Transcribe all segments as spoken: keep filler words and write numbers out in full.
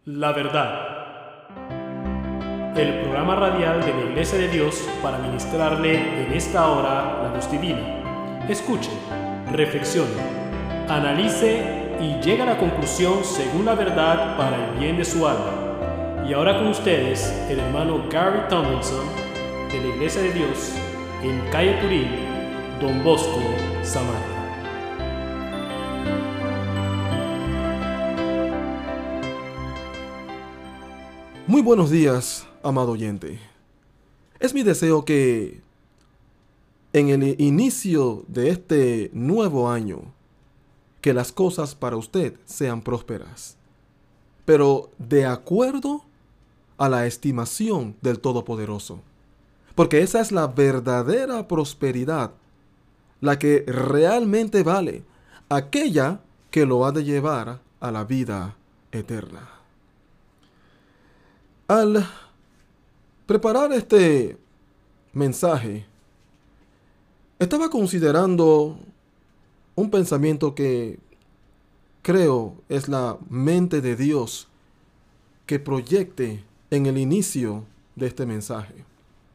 La verdad. El programa radial de la Iglesia de Dios para ministrarle en esta hora la luz divina. Escuche, reflexione, analice y llegue a la conclusión según la verdad para el bien de su alma. Y ahora con ustedes, el hermano Gary Tomlinson de la Iglesia de Dios en Calle Turín, Don Bosco, Samaria. Muy buenos días, amado oyente. Es mi deseo que en el inicio de este nuevo año, que las cosas para usted sean prósperas, pero de acuerdo a la estimación del Todopoderoso. Porque esa es la verdadera prosperidad, la que realmente vale, aquella que lo ha de llevar a la vida eterna. Al preparar este mensaje, estaba considerando un pensamiento que creo es la mente de Dios que proyecte en el inicio de este mensaje.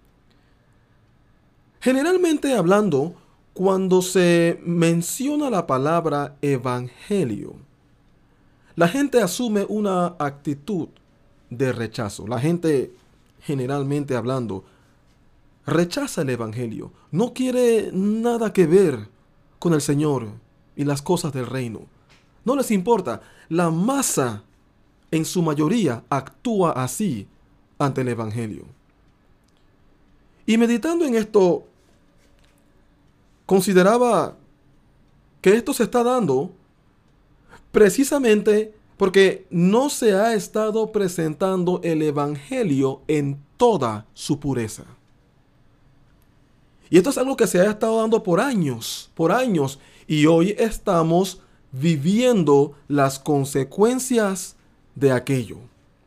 Generalmente hablando, cuando se menciona la palabra evangelio, la gente asume una actitud de rechazo. La gente, generalmente hablando, rechaza el evangelio. No quiere nada que ver con el Señor y las cosas del reino. No les importa. La masa, en su mayoría, actúa así ante el evangelio. Y meditando en esto, consideraba que esto se está dando precisamente porque no se ha estado presentando el evangelio en toda su pureza. Y esto es algo que se ha estado dando por años, por años, y hoy estamos viviendo las consecuencias de aquello.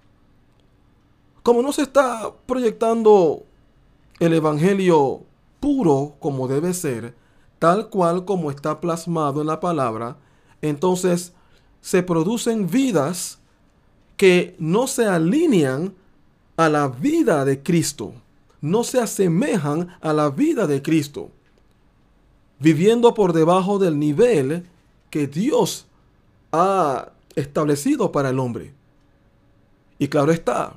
Como no se está proyectando el evangelio puro como debe ser, tal cual como está plasmado en la palabra, entonces se producen vidas que no se alinean a la vida de Cristo, no se asemejan a la vida de Cristo, viviendo por debajo del nivel que Dios ha establecido para el hombre. Y claro está,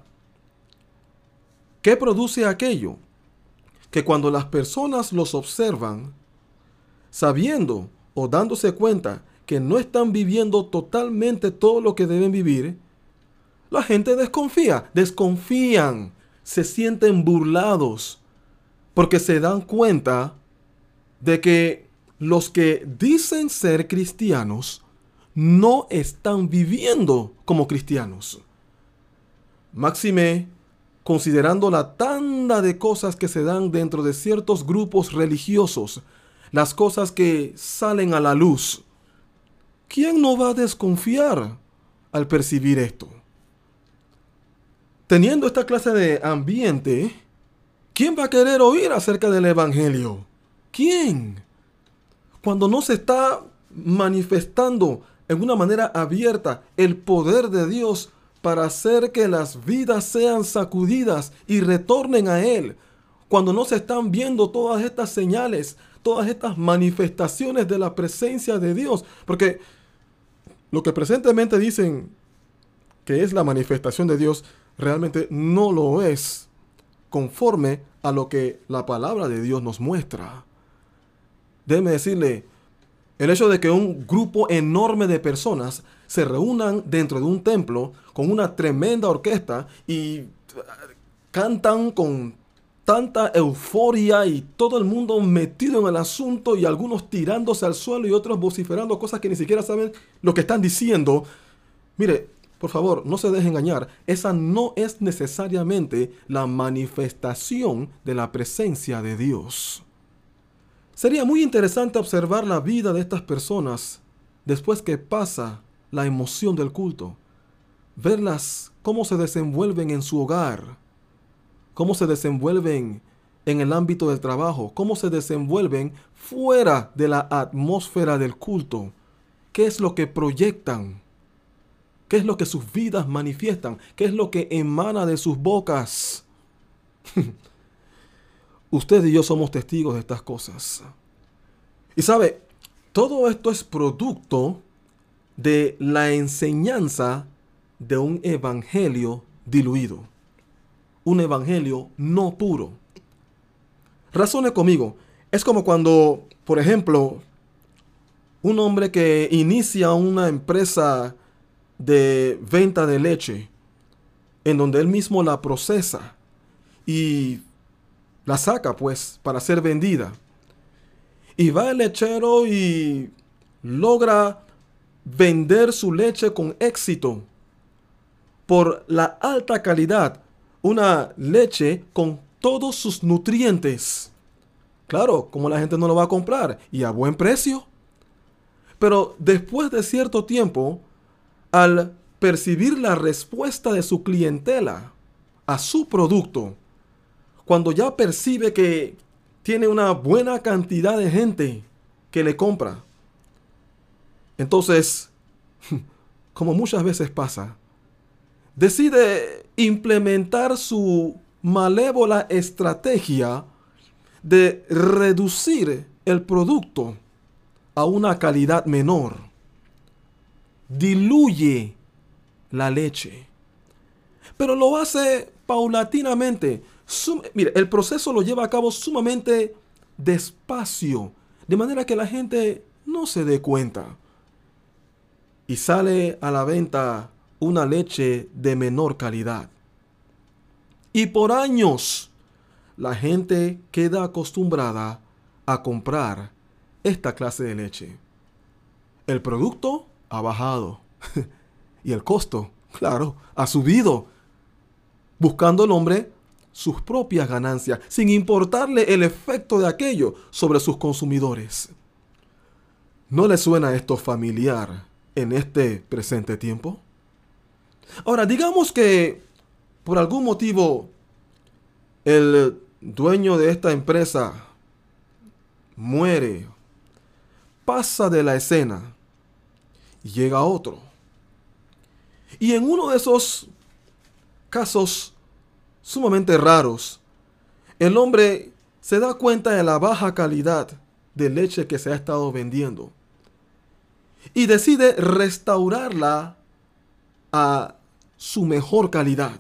¿qué produce aquello? Que cuando las personas los observan, sabiendo o dándose cuenta que no están viviendo totalmente todo lo que deben vivir, la gente desconfía, desconfían, se sienten burlados, porque se dan cuenta de que los que dicen ser cristianos no están viviendo como cristianos. Máxime, considerando la tanda de cosas que se dan dentro de ciertos grupos religiosos, las cosas que salen a la luz, ¿quién no va a desconfiar al percibir esto? Teniendo esta clase de ambiente, ¿quién va a querer oír acerca del evangelio? ¿Quién? Cuando no se está manifestando en una manera abierta el poder de Dios para hacer que las vidas sean sacudidas y retornen a Él. Cuando no se están viendo todas estas señales, todas estas manifestaciones de la presencia de Dios. Porque lo que presentemente dicen que es la manifestación de Dios, realmente no lo es conforme a lo que la palabra de Dios nos muestra. Déjeme decirle, el hecho de que un grupo enorme de personas se reúnan dentro de un templo con una tremenda orquesta y cantan con tanta euforia y todo el mundo metido en el asunto y algunos tirándose al suelo y otros vociferando cosas que ni siquiera saben lo que están diciendo. Mire, por favor, no se deje engañar. Esa no es necesariamente la manifestación de la presencia de Dios. Sería muy interesante observar la vida de estas personas después que pasa la emoción del culto. Verlas cómo se desenvuelven en su hogar, cómo se desenvuelven en el ámbito del trabajo, cómo se desenvuelven fuera de la atmósfera del culto. ¿Qué es lo que proyectan? ¿Qué es lo que sus vidas manifiestan? ¿Qué es lo que emana de sus bocas? Usted y yo somos testigos de estas cosas. Y sabe, todo esto es producto de la enseñanza de un evangelio diluido. Un evangelio no puro. Razone conmigo. Es como cuando, por ejemplo, un hombre que inicia una empresa de venta de leche, en donde él mismo la procesa y la saca pues para ser vendida. Y va el lechero y logra vender su leche con éxito por la alta calidad. Una leche con todos sus nutrientes. Claro, como la gente no lo va a comprar y a buen precio. Pero después de cierto tiempo, al percibir la respuesta de su clientela a su producto, cuando ya percibe que tiene una buena cantidad de gente que le compra, entonces, como muchas veces pasa, decide implementar su malévola estrategia de reducir el producto a una calidad menor. Diluye la leche. Pero lo hace paulatinamente. Sum- Mire, el proceso lo lleva a cabo sumamente despacio, de manera que la gente no se dé cuenta. Y sale a la venta una leche de menor calidad. Y por años, la gente queda acostumbrada a comprar esta clase de leche. El producto ha bajado y el costo, claro, ha subido, buscando el hombre sus propias ganancias, sin importarle el efecto de aquello sobre sus consumidores. ¿No le suena esto familiar en este presente tiempo? Ahora, digamos que por algún motivo el dueño de esta empresa muere, pasa de la escena y llega otro. Y en uno de esos casos sumamente raros, el hombre se da cuenta de la baja calidad de leche que se ha estado vendiendo y decide restaurarla a su mejor calidad.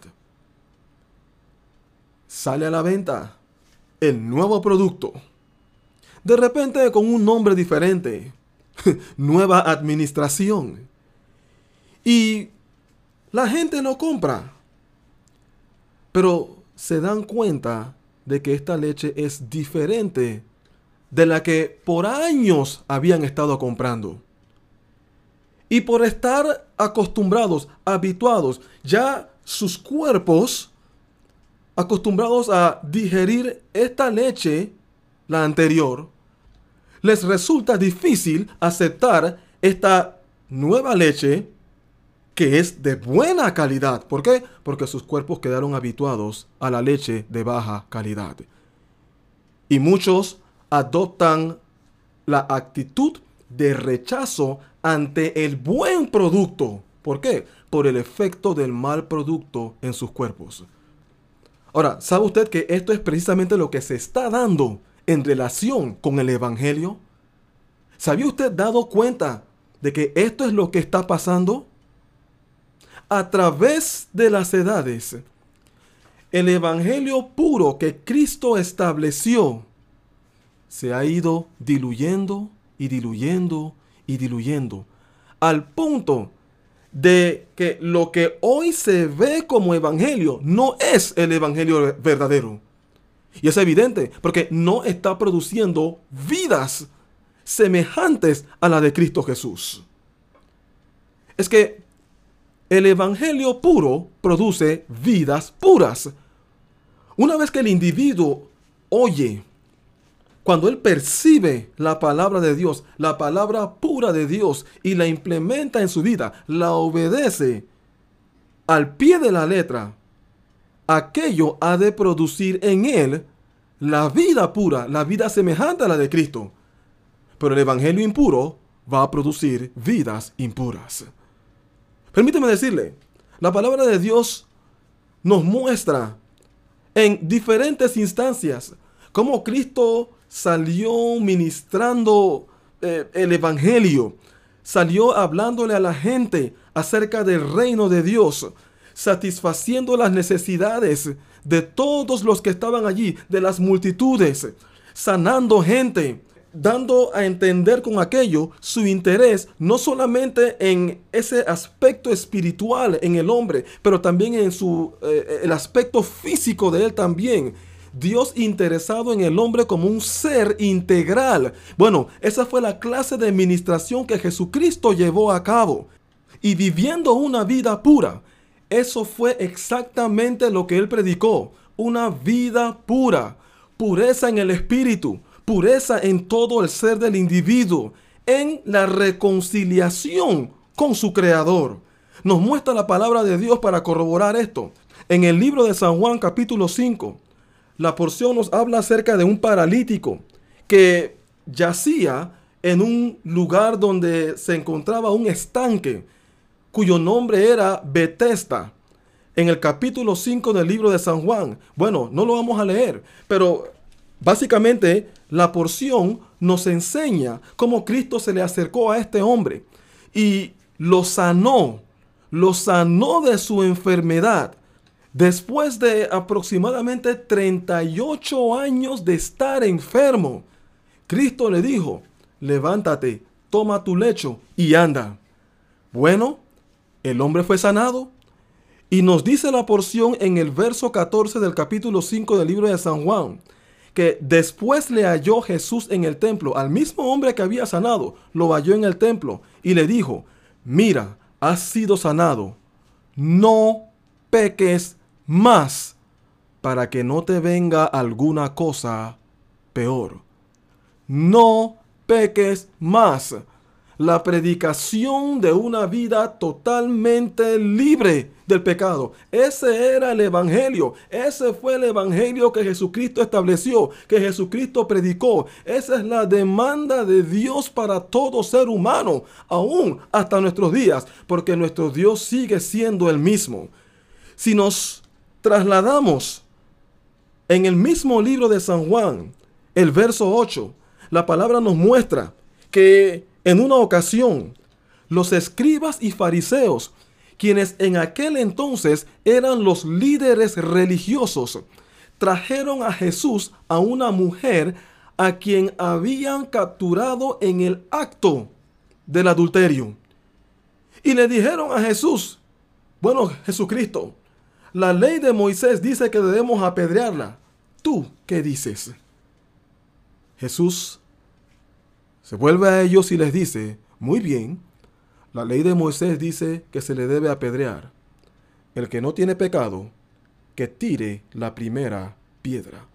Sale a la venta el nuevo producto, de repente con un nombre diferente, nueva administración, y la gente lo compra, pero se dan cuenta de que esta leche es diferente de la que por años habían estado comprando. Y por estar acostumbrados, habituados, ya sus cuerpos acostumbrados a digerir esta leche, la anterior, les resulta difícil aceptar esta nueva leche que es de buena calidad. ¿Por qué? Porque sus cuerpos quedaron habituados a la leche de baja calidad. Y muchos adoptan la actitud de rechazo ante el buen producto. ¿Por qué? Por el efecto del mal producto en sus cuerpos. Ahora, ¿sabe usted que esto es precisamente lo que se está dando en relación con el evangelio? ¿Se había usted dado cuenta de que esto es lo que está pasando? A través de las edades, el evangelio puro que Cristo estableció se ha ido diluyendo y diluyendo y diluyendo, al punto de que lo que hoy se ve como evangelio no es el evangelio verdadero. Y es evidente, porque no está produciendo vidas semejantes a la de Cristo Jesús. Es que el evangelio puro produce vidas puras. Una vez que el individuo oye, cuando él percibe la palabra de Dios, la palabra pura de Dios, y la implementa en su vida, la obedece al pie de la letra, aquello ha de producir en él la vida pura, la vida semejante a la de Cristo. Pero el evangelio impuro va a producir vidas impuras. Permíteme decirle, la palabra de Dios nos muestra en diferentes instancias cómo Cristo salió ministrando eh, el evangelio, salió hablándole a la gente acerca del reino de Dios, satisfaciendo las necesidades de todos los que estaban allí, de las multitudes, sanando gente, dando a entender con aquello su interés, no solamente en ese aspecto espiritual en el hombre, pero también en su, eh, el aspecto físico de él también. Dios interesado en el hombre como un ser integral. Bueno, esa fue la clase de ministración que Jesucristo llevó a cabo. Y viviendo una vida pura, eso fue exactamente lo que él predicó. Una vida pura, pureza en el espíritu, pureza en todo el ser del individuo, en la reconciliación con su Creador. Nos muestra la palabra de Dios para corroborar esto. En el libro de San Juan capítulo cinco, la porción nos habla acerca de un paralítico que yacía en un lugar donde se encontraba un estanque, cuyo nombre era Betesda. En el capítulo cinco del libro de San Juan. Bueno, no lo vamos a leer, pero básicamente la porción nos enseña cómo Cristo se le acercó a este hombre y lo sanó, lo sanó de su enfermedad. Después de aproximadamente treinta y ocho años de estar enfermo, Cristo le dijo, levántate, toma tu lecho y anda. Bueno, el hombre fue sanado. Y nos dice la porción en el verso catorce del capítulo cinco del libro de San Juan, que después le halló Jesús en el templo, al mismo hombre que había sanado, lo halló en el templo y le dijo, mira, has sido sanado, no peques más para que no te venga alguna cosa peor. No peques más. La predicación de una vida totalmente libre del pecado. Ese era el evangelio. Ese fue el evangelio que Jesucristo estableció, que Jesucristo predicó. Esa es la demanda de Dios para todo ser humano, aún hasta nuestros días, porque nuestro Dios sigue siendo el mismo. Si nos trasladamos en el mismo libro de San Juan, el verso ocho, la palabra nos muestra que en una ocasión, los escribas y fariseos, quienes en aquel entonces eran los líderes religiosos, trajeron a Jesús a una mujer a quien habían capturado en el acto del adulterio. Y le dijeron a Jesús, bueno, Jesucristo, la ley de Moisés dice que debemos apedrearla. ¿Tú qué dices? Jesús se vuelve a ellos y les dice, muy bien, la ley de Moisés dice que se le debe apedrear. El que no tiene pecado, que tire la primera piedra.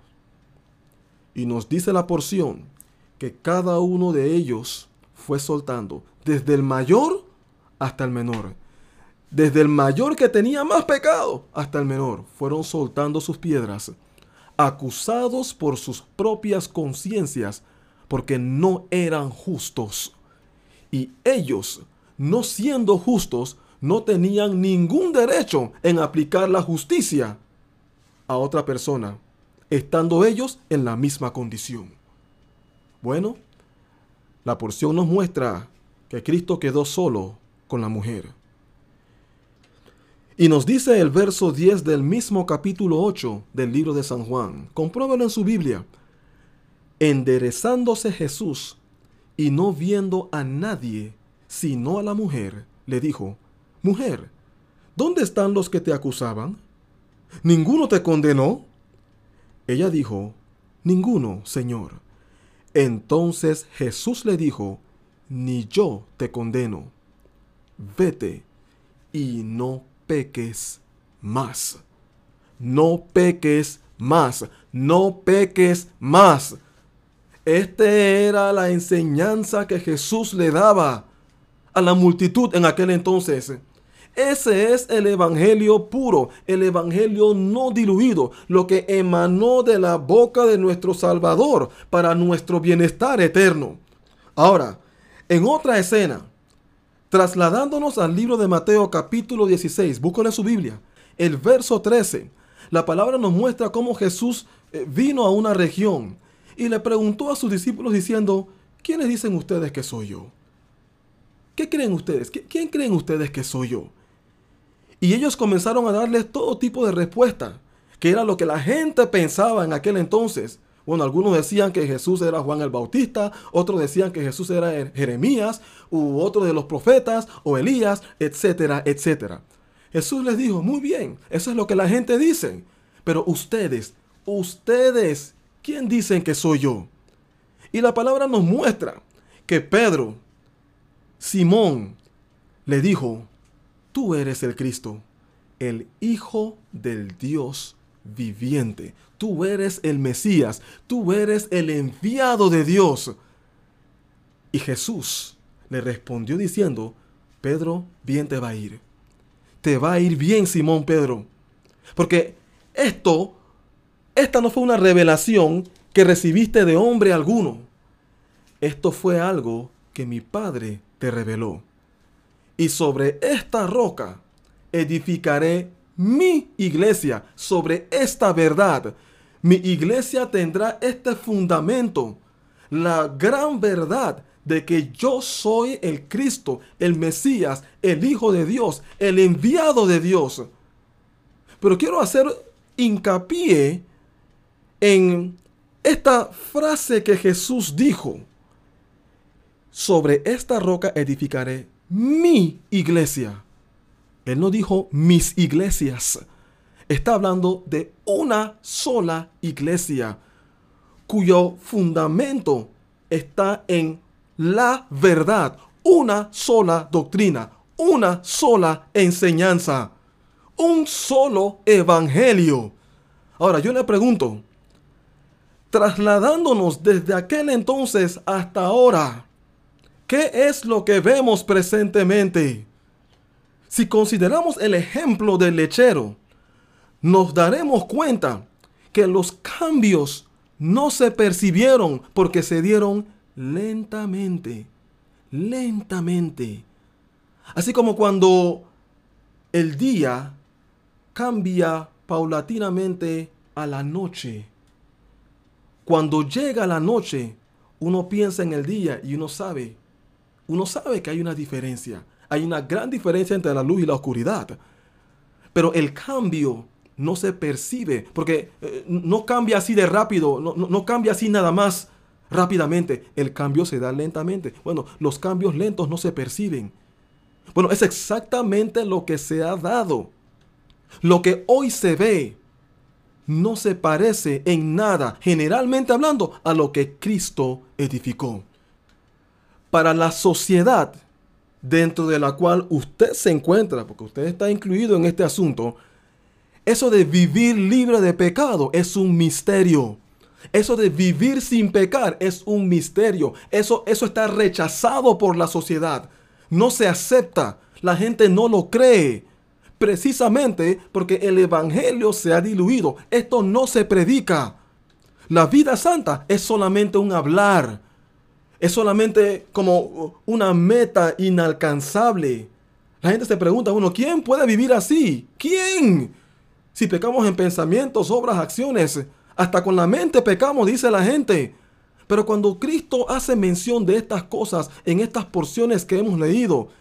Y nos dice la porción que cada uno de ellos fue soltando, desde el mayor hasta el menor. Desde el mayor que tenía más pecado hasta el menor, fueron soltando sus piedras, acusados por sus propias conciencias, porque no eran justos. Y ellos, no siendo justos, no tenían ningún derecho en aplicar la justicia a otra persona, estando ellos en la misma condición. Bueno, la porción nos muestra que Cristo quedó solo con la mujer. Y nos dice el verso diez del mismo capítulo ocho del libro de San Juan. Compruébalo en su Biblia. Enderezándose Jesús y no viendo a nadie sino a la mujer, le dijo, mujer, ¿dónde están los que te acusaban? ¿Ninguno te condenó? Ella dijo, ninguno, Señor. Entonces Jesús le dijo, ni yo te condeno. Vete y no peques más. No peques más. No peques más. Esta era la enseñanza que Jesús le daba a la multitud en aquel entonces. Ese es el evangelio puro, el evangelio no diluido, lo que emanó de la boca de nuestro Salvador para nuestro bienestar eterno. Ahora, en otra escena, Trasladándonos al libro de Mateo capítulo dieciséis, búscale su Biblia, el verso trece, la palabra nos muestra cómo Jesús eh, vino a una región y le preguntó a sus discípulos diciendo, ¿quiénes dicen ustedes que soy yo? ¿Qué creen ustedes? ¿Quién creen ustedes que soy yo? Y ellos comenzaron a darles todo tipo de respuesta, que era lo que la gente pensaba en aquel entonces. Bueno, algunos decían que Jesús era Juan el Bautista, otros decían que Jesús era Jeremías, u otro de los profetas, o Elías, etcétera, etcétera. Jesús les dijo, muy bien, eso es lo que la gente dice, pero ustedes, ustedes, ¿quién dicen que soy yo? Y la palabra nos muestra que Pedro, Simón, le dijo, tú eres el Cristo, el Hijo del Dios viviente. Tú eres el Mesías, tú eres el enviado de Dios. Y Jesús le respondió diciendo, Pedro, bien te va a ir. Te va a ir bien, Simón Pedro. Porque esto, esta no fue una revelación que recibiste de hombre alguno. Esto fue algo que mi Padre te reveló. Y sobre esta roca edificaré mi iglesia, sobre esta verdad. Mi iglesia tendrá este fundamento, la gran verdad de que yo soy el Cristo, el Mesías, el Hijo de Dios, el enviado de Dios. Pero quiero hacer hincapié en esta frase que Jesús dijo. Sobre esta roca edificaré mi iglesia. Él no dijo mis iglesias. Está hablando de una sola iglesia, cuyo fundamento está en la verdad, una sola doctrina, una sola enseñanza, un solo evangelio. Ahora yo le pregunto, trasladándonos desde aquel entonces hasta ahora, ¿qué es lo que vemos presentemente? Si consideramos el ejemplo del lechero, nos daremos cuenta que los cambios no se percibieron porque se dieron lentamente, lentamente. Así como cuando el día cambia paulatinamente a la noche. Cuando llega la noche, uno piensa en el día y uno sabe, uno sabe que hay una diferencia. Hay una gran diferencia entre la luz y la oscuridad. Pero el cambio no se percibe, porque eh, no cambia así de rápido, no, no, no cambia así nada más rápidamente. El cambio se da lentamente. Bueno, los cambios lentos no se perciben. Bueno, es exactamente lo que se ha dado. Lo que hoy se ve no se parece en nada, generalmente hablando, a lo que Cristo edificó. Para la sociedad dentro de la cual usted se encuentra, porque usted está incluido en este asunto, eso de vivir libre de pecado es un misterio. Eso de vivir sin pecar es un misterio. Eso, eso está rechazado por la sociedad. No se acepta. La gente no lo cree. Precisamente porque el evangelio se ha diluido. Esto no se predica. La vida santa es solamente un hablar. Es solamente como una meta inalcanzable. La gente se pregunta, bueno, ¿quién puede vivir así? ¿Quién? Si pecamos en pensamientos, obras, acciones, hasta con la mente pecamos, dice la gente. Pero cuando Cristo hace mención de estas cosas en estas porciones que hemos leído,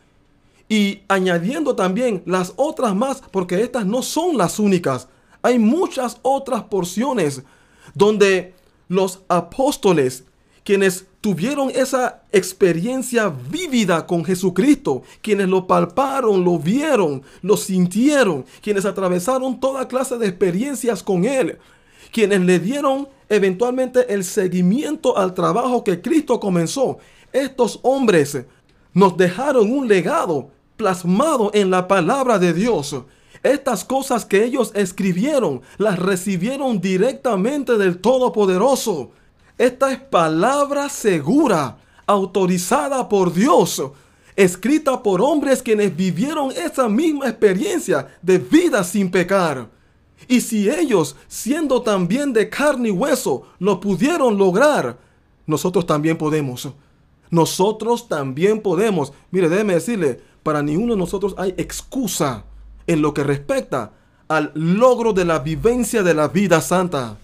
y añadiendo también las otras más, porque estas no son las únicas, hay muchas otras porciones donde los apóstoles, quienes tuvieron esa experiencia vívida con Jesucristo, quienes lo palparon, lo vieron, lo sintieron, quienes atravesaron toda clase de experiencias con Él, quienes le dieron eventualmente el seguimiento al trabajo que Cristo comenzó. Estos hombres nos dejaron un legado plasmado en la palabra de Dios. Estas cosas que ellos escribieron, las recibieron directamente del Todopoderoso. Esta es palabra segura, autorizada por Dios, escrita por hombres quienes vivieron esa misma experiencia de vida sin pecar. Y si ellos, siendo también de carne y hueso, lo pudieron lograr, nosotros también podemos. Nosotros también podemos. Mire, déjeme decirle, para ninguno de nosotros hay excusa en lo que respecta al logro de la vivencia de la vida santa.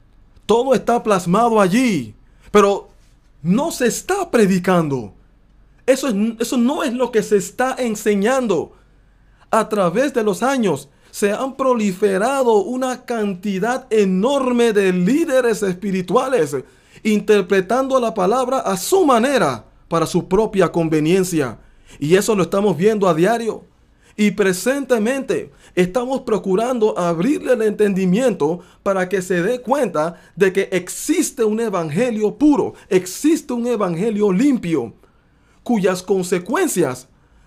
Todo está plasmado allí, pero no se está predicando. Eso, es, eso no es lo que se está enseñando. A través de los años se han proliferado una cantidad enorme de líderes espirituales interpretando la palabra a su manera para su propia conveniencia. Y eso lo estamos viendo a diario. Y presentemente estamos procurando abrirle el entendimiento para que se dé cuenta de que existe un evangelio puro, existe un evangelio limpio, cuyas consecuencias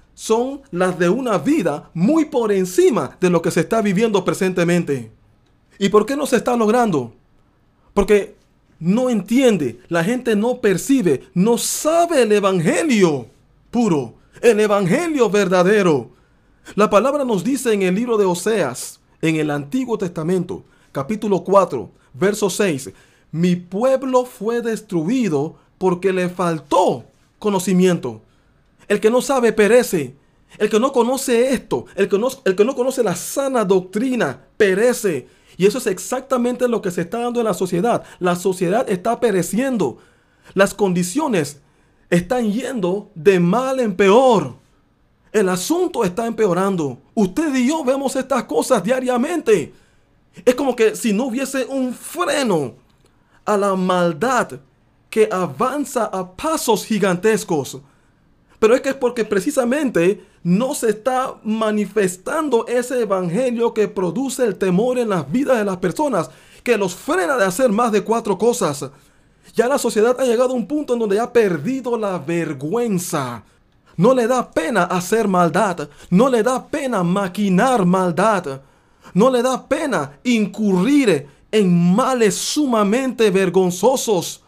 son las de una vida muy por encima de lo que se está viviendo presentemente. ¿Y por qué no se está logrando? Porque no entiende, la gente no percibe, no sabe el evangelio puro, el evangelio verdadero. La palabra nos dice en el libro de Oseas, en el Antiguo Testamento, capítulo cuatro, verso seis, mi pueblo fue destruido porque le faltó conocimiento. El que no sabe perece. El que no conoce esto, el que no, el que no conoce la sana doctrina, perece. Y eso es exactamente lo que se está dando en la sociedad. La sociedad está pereciendo. Las condiciones están yendo de mal en peor. El asunto está empeorando. Usted y yo vemos estas cosas diariamente. Es como que si no hubiese un freno a la maldad que avanza a pasos gigantescos. Pero es que es porque precisamente no se está manifestando ese evangelio que produce el temor en las vidas de las personas, que los frena de hacer más de cuatro cosas. Ya la sociedad ha llegado a un punto en donde ha perdido la vergüenza. No le da pena hacer maldad, no le da pena maquinar maldad, no le da pena incurrir en males sumamente vergonzosos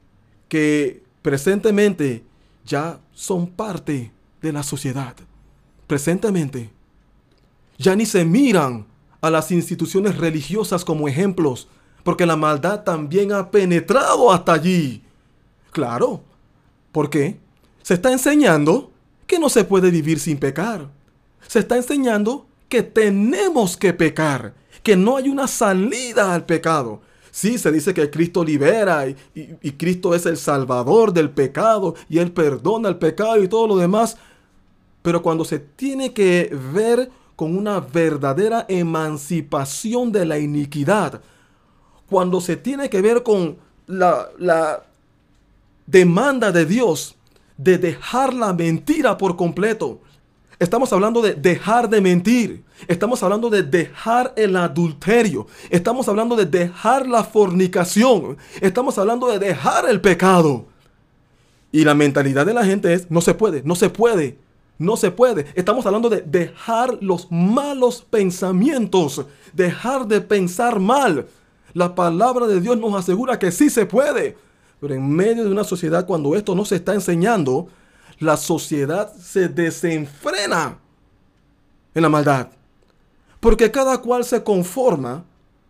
que presentemente ya son parte de la sociedad. Presentemente ya ni se miran a las instituciones religiosas como ejemplos, porque la maldad también ha penetrado hasta allí. Claro, ¿por qué? Se está enseñando que no se puede vivir sin pecar. Se está enseñando que tenemos que pecar, que no hay una salida al pecado. Sí, se dice que Cristo libera y, y, y Cristo es el salvador del pecado y Él perdona el pecado y todo lo demás. Pero cuando se tiene que ver con una verdadera emancipación de la iniquidad, cuando se tiene que ver con la, la demanda de Dios de dejar la mentira por completo, estamos hablando de dejar de mentir. Estamos hablando de dejar el adulterio. Estamos hablando de dejar la fornicación. Estamos hablando de dejar el pecado. Y la mentalidad de la gente es, no se puede, no se puede, no se puede. Estamos hablando de dejar los malos pensamientos, dejar de pensar mal. La palabra de Dios nos asegura que sí se puede. Pero en medio de una sociedad, cuando esto no se está enseñando, la sociedad se desenfrena en la maldad. Porque cada cual se conforma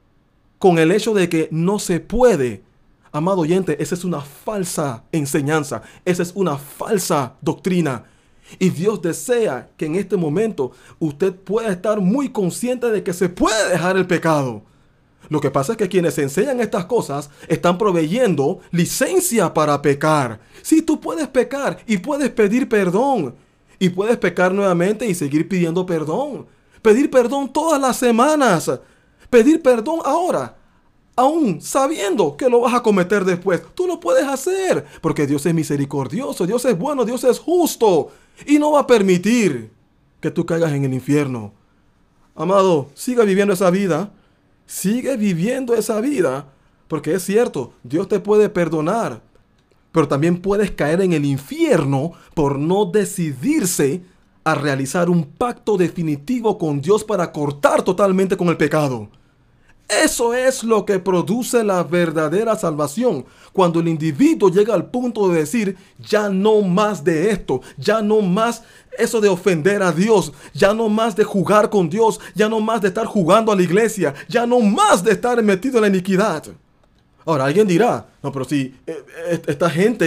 con el hecho de que no se puede. Amado oyente, esa es una falsa enseñanza. Esa es una falsa doctrina. Y Dios desea que en este momento usted pueda estar muy consciente de que se puede dejar el pecado. Lo que pasa es que quienes enseñan estas cosas están proveyendo licencia para pecar. Sí, tú puedes pecar y puedes pedir perdón. Y puedes pecar nuevamente y seguir pidiendo perdón. Pedir perdón todas las semanas. Pedir perdón ahora, aún sabiendo que lo vas a cometer después. Tú lo puedes hacer porque Dios es misericordioso, Dios es bueno, Dios es justo. Y no va a permitir que tú caigas en el infierno. Amado, siga viviendo esa vida. Sigue viviendo esa vida, porque es cierto, Dios te puede perdonar, pero también puedes caer en el infierno por no decidirse a realizar un pacto definitivo con Dios para cortar totalmente con el pecado. Eso es lo que produce la verdadera salvación, cuando el individuo llega al punto de decir, ya no más de esto, ya no más eso de ofender a Dios, ya no más de jugar con Dios, ya no más de estar jugando a la iglesia, ya no más de estar metido en la iniquidad. Ahora alguien dirá, no, pero si eh, esta gente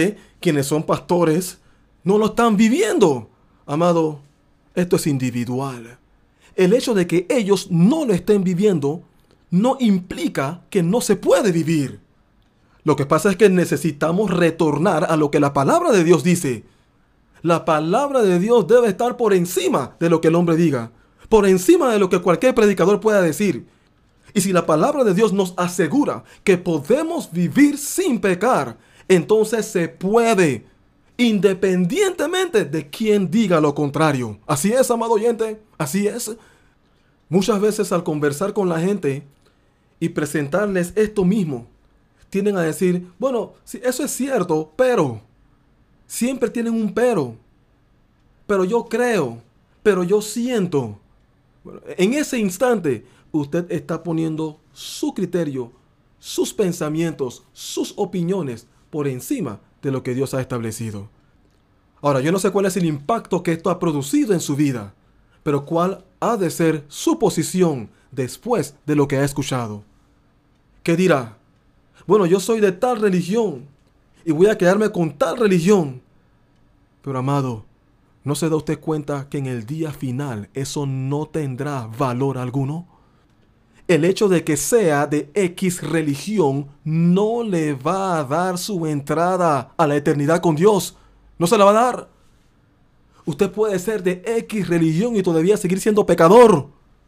quienes son pastores no lo están viviendo. Amado, esto es individual. El hecho de que ellos no lo estén viviendo no implica que no se puede vivir. Lo que pasa es que necesitamos retornar a lo que la palabra de Dios dice. La palabra de Dios debe estar por encima de lo que el hombre diga, por encima de lo que cualquier predicador pueda decir. Y si la palabra de Dios nos asegura que podemos vivir sin pecar, entonces se puede, independientemente de quien diga lo contrario. Así es, amado oyente, así es. Muchas veces al conversar con la gente y presentarles esto mismo, tienden a decir, bueno, sí, eso es cierto, pero, siempre tienen un pero, pero yo creo, pero yo siento. Bueno, en ese instante, usted está poniendo su criterio, sus pensamientos, sus opiniones por encima de lo que Dios ha establecido. Ahora, yo no sé cuál es el impacto que esto ha producido en su vida, pero cuál ha de ser su posición después de lo que ha escuchado. ¿Qué dirá? Bueno, yo soy de tal religión y voy a quedarme con tal religión. Pero amado, ¿no se da usted cuenta que en el día final eso no tendrá valor alguno? El hecho de que sea de X religión no le va a dar su entrada a la eternidad con Dios. No se la va a dar. Usted puede ser de X religión y todavía seguir siendo pecador.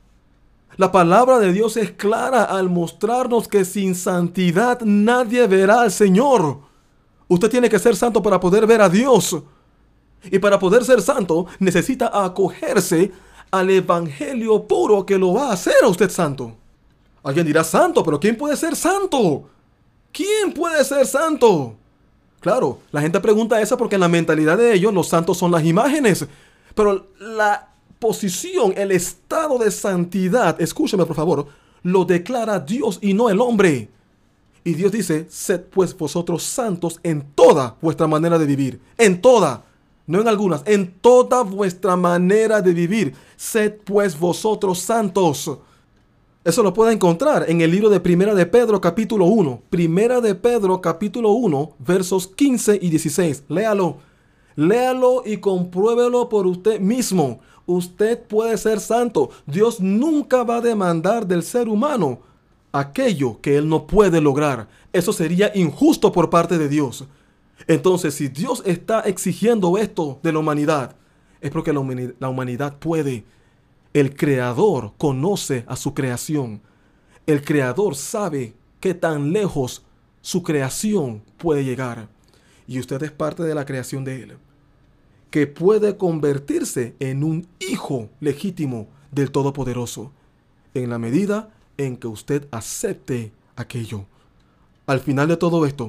La palabra de Dios es clara al mostrarnos que sin santidad nadie verá al Señor. Usted tiene que ser santo para poder ver a Dios. Y para poder ser santo necesita acogerse al evangelio puro que lo va a hacer a usted santo. Alguien dirá santo, pero ¿quién puede ser santo? ¿Quién puede ser santo? Claro, la gente pregunta eso porque en la mentalidad de ellos los santos son las imágenes. Pero la posición, el estado de santidad, escúcheme por favor, lo declara Dios y no el hombre. Y Dios dice, sed pues vosotros santos en toda vuestra manera de vivir. En toda, no en algunas, en toda vuestra manera de vivir. Sed pues vosotros santos. Eso lo puede encontrar en el libro de Primera de Pedro capítulo uno. Primera de Pedro capítulo uno, versos quince y dieciséis. Léalo. Léalo y compruébelo por usted mismo. Usted puede ser santo. Dios nunca va a demandar del ser humano aquello que él no puede lograr. Eso sería injusto por parte de Dios. Entonces, si Dios está exigiendo esto de la humanidad, es porque la humanidad, la humanidad puede. El Creador conoce a su creación. El Creador sabe qué tan lejos su creación puede llegar. Y usted es parte de la creación de Él, que puede convertirse en un hijo legítimo del Todopoderoso, en la medida en que usted acepte aquello. Al final de todo esto,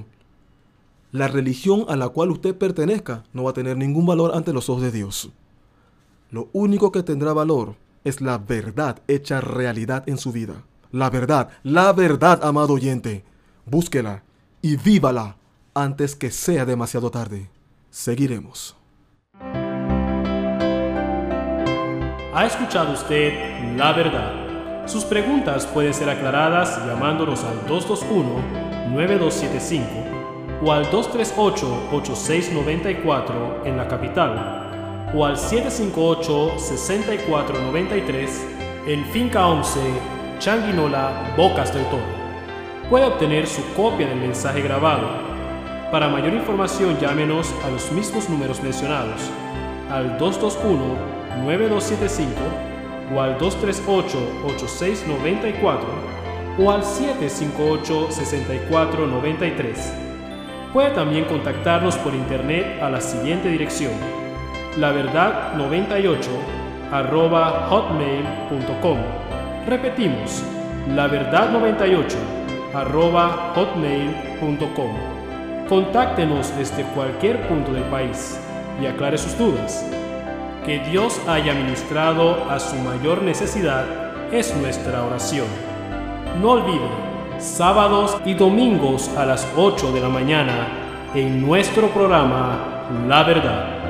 la religión a la cual usted pertenezca no va a tener ningún valor ante los ojos de Dios. Lo único que tendrá valor es la verdad hecha realidad en su vida. La verdad, la verdad, amado oyente. Búsquela y vívala antes que sea demasiado tarde. Seguiremos. ¿Ha escuchado usted La Verdad? Sus preguntas pueden ser aclaradas llamándonos al dos dos uno, nueve dos siete cinco o al dos tres ocho, ocho seis nueve cuatro en la capital, o al siete cinco ocho, seis cuatro nueve tres en Finca once, Changuinola, Bocas del Toro. Puede obtener su copia del mensaje grabado. Para mayor información llámenos a los mismos números mencionados, al dos dos uno, nueve dos siete cinco o al dos tres ocho, ocho seis nueve cuatro o al siete cinco ocho, seis cuatro nueve tres. Puede también contactarnos por internet a la siguiente dirección: la verdad noventa y ocho arroba hotmail punto com. Repetimos, la verdad noventa y ocho arroba hotmail punto com. Contáctenos desde cualquier punto del país y aclare sus dudas. Que Dios haya ministrado a su mayor necesidad es nuestra oración. No olvide, sábados y domingos a las ocho de la mañana en nuestro programa La Verdad.